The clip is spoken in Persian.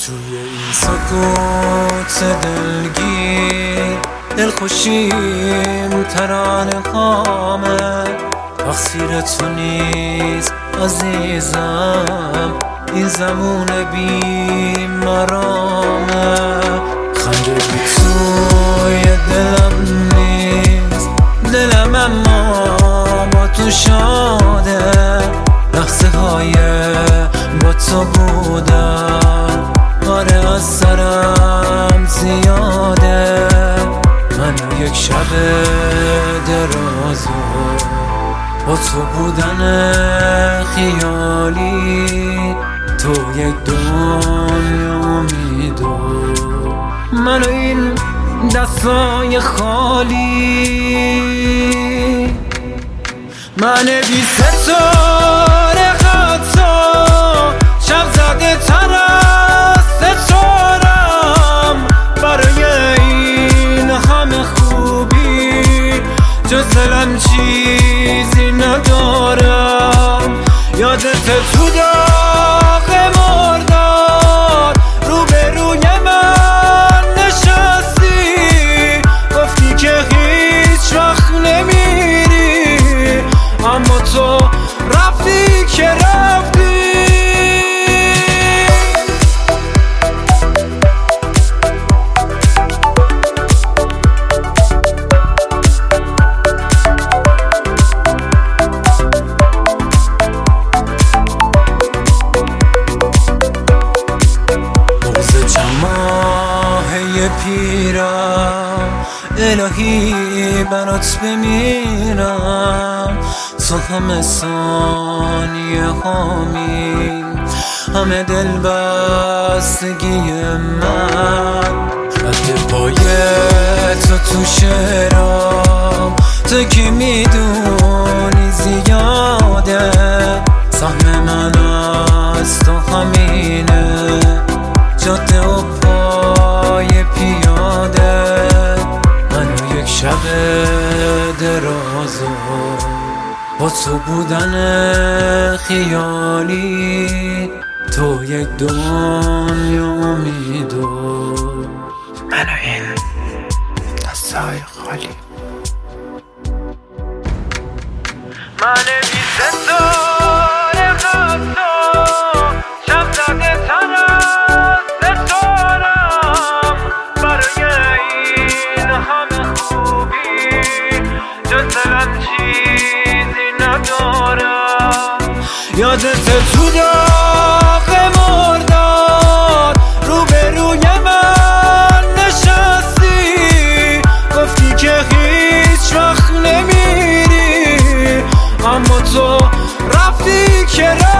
توی این سکوت دلگیر دلخوشیم ترانه هامه، تقصیر تو نیست عزیزم، این زمون بی مرامه. خنده بی توی دلم نیست، دلم اما با تو شاده، لحظه های با تو بودم آره از سرم زیاده. من یک شب درازو با تو بودن خیالی، تو یک دنیا امیدو، من و این دستای خالی. من بی ستاره حتی شب زده تر از ستارم، برای این همه خوبی جز دلم چیزی ندارم. یادت تو داغ مرداد روبروی من نشستی، گفتی که هیچ وقت نمیری، اما تو رفتی که رفتی. پیرم الهی برات بمیرم، تو همه ثانیه هامی، همه دل بستگی من، رد پای تو شعرام، تو که میدونی زیاده، سهم من از تو همینه، جاده و پای پیاده. من یک شب درازو با تو بودن خیالی، تو یک دنیا امیدو، من و این دستای خالی. من بی ستاره حتی شب زده تر از ستارم، برای این همه خوبی جز دلم چیزی ندارم. یادت تو داغ مرداد روبروی من نشستی، گفتی که هیچ وقت نمیری، اما تو رفتی که